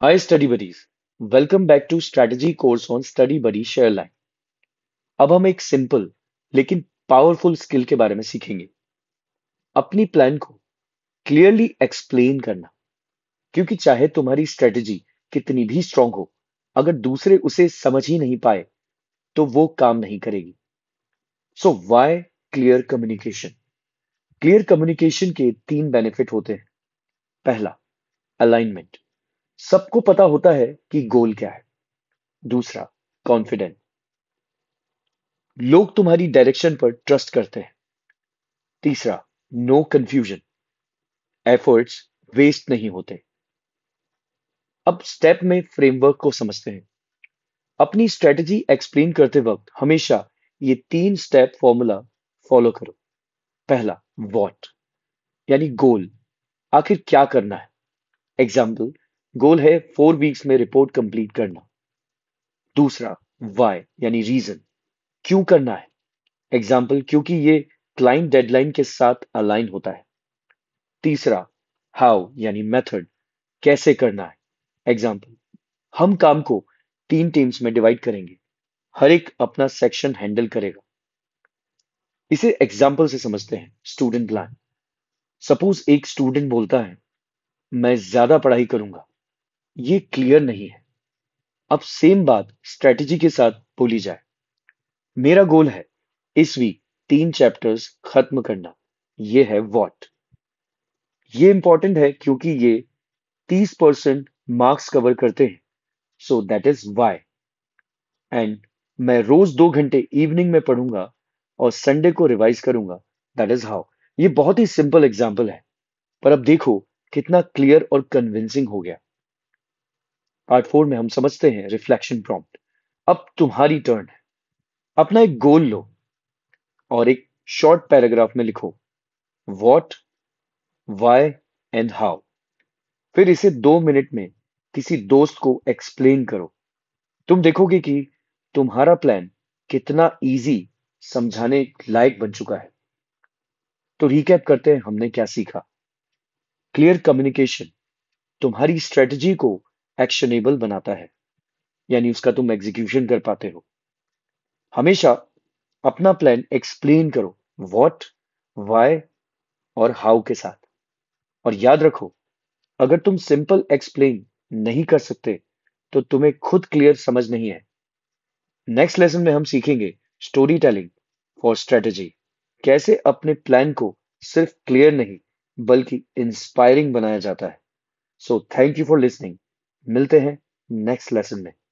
Hi study buddies, welcome back to strategy course on study buddy Shareline। अब हम एक simple लेकिन powerful skill के बारे में सीखेंगे, अपनी प्लान को क्लियरली एक्सप्लेन करना। क्योंकि चाहे तुम्हारी स्ट्रेटजी कितनी भी स्ट्रांग हो, अगर दूसरे उसे समझ ही नहीं पाए तो वो काम नहीं करेगी। So why clear communication? Clear communication के तीन बेनिफिट होते हैं। पहला, अलाइनमेंट, सबको पता होता है कि गोल क्या है। दूसरा, कॉन्फिडेंट, लोग तुम्हारी डायरेक्शन पर ट्रस्ट करते हैं। तीसरा, नो कंफ्यूजन, एफर्ट्स वेस्ट नहीं होते। अब स्टेप में फ्रेमवर्क को समझते हैं। अपनी स्ट्रेटजी एक्सप्लेन करते वक्त हमेशा ये तीन स्टेप फॉर्मूला फॉलो करो। पहला, व्हाट, यानी गोल, आखिर क्या करना है। एग्जाम्पल, गोल है 4 वीक्स में रिपोर्ट कंप्लीट करना। दूसरा, वाई, यानी रीजन, क्यों करना है। एग्जाम्पल, क्योंकि ये क्लाइंट डेडलाइन के साथ अलाइन होता है। तीसरा, हाउ, यानी मेथड, कैसे करना है। एग्जाम्पल, हम काम को 3 टीम्स में डिवाइड करेंगे, हर एक अपना सेक्शन हैंडल करेगा। इसे एग्जाम्पल से समझते हैं। स्टूडेंट प्लान, सपोज एक स्टूडेंट बोलता है मैं ज्यादा पढ़ाई करूंगा, ये क्लियर नहीं है। अब सेम बात स्ट्रेटेजी के साथ बोली जाए। मेरा गोल है इस वीक 3 चैप्टर्स खत्म करना, ये है व्हाट। ये इंपॉर्टेंट है क्योंकि ये 30% मार्क्स कवर करते हैं, so that is why. And मैं रोज 2 घंटे इवनिंग में पढ़ूंगा और संडे को रिवाइज करूंगा, दैट इज हाउ। ये बहुत ही सिंपल एग्जाम्पल है, पर अब देखो कितना क्लियर और कन्विंसिंग हो गया। पार्ट 4 में हम समझते हैं रिफ्लेक्शन प्रॉम्प्ट। अब तुम्हारी टर्न है। अपना एक गोल लो और एक शॉर्ट पैराग्राफ में लिखो व्हाट, वाई एंड हाउ। फिर इसे 2 मिनट में किसी दोस्त को एक्सप्लेन करो। तुम देखोगे कि तुम्हारा प्लान कितना इजी समझाने लायक बन चुका है। तो रिकैप करते हैं हमने क्या सीखा। क्लियर कम्युनिकेशन तुम्हारी स्ट्रेटजी को एक्शनेबल बनाता है, यानी उसका तुम एग्जीक्यूशन कर पाते हो। हमेशा अपना प्लान एक्सप्लेन करो व्हाट, वाई और हाउ के साथ। और याद रखो, अगर तुम सिंपल एक्सप्लेन नहीं कर सकते तो तुम्हें खुद क्लियर समझ नहीं है। नेक्स्ट लेसन में हम सीखेंगे स्टोरी टेलिंग फॉर स्ट्रेटजी, कैसे अपने प्लान को सिर्फ क्लियर नहीं बल्कि इंस्पायरिंग बनाया जाता है। So thank you for listening. मिलते हैं नेक्स्ट लेसन में।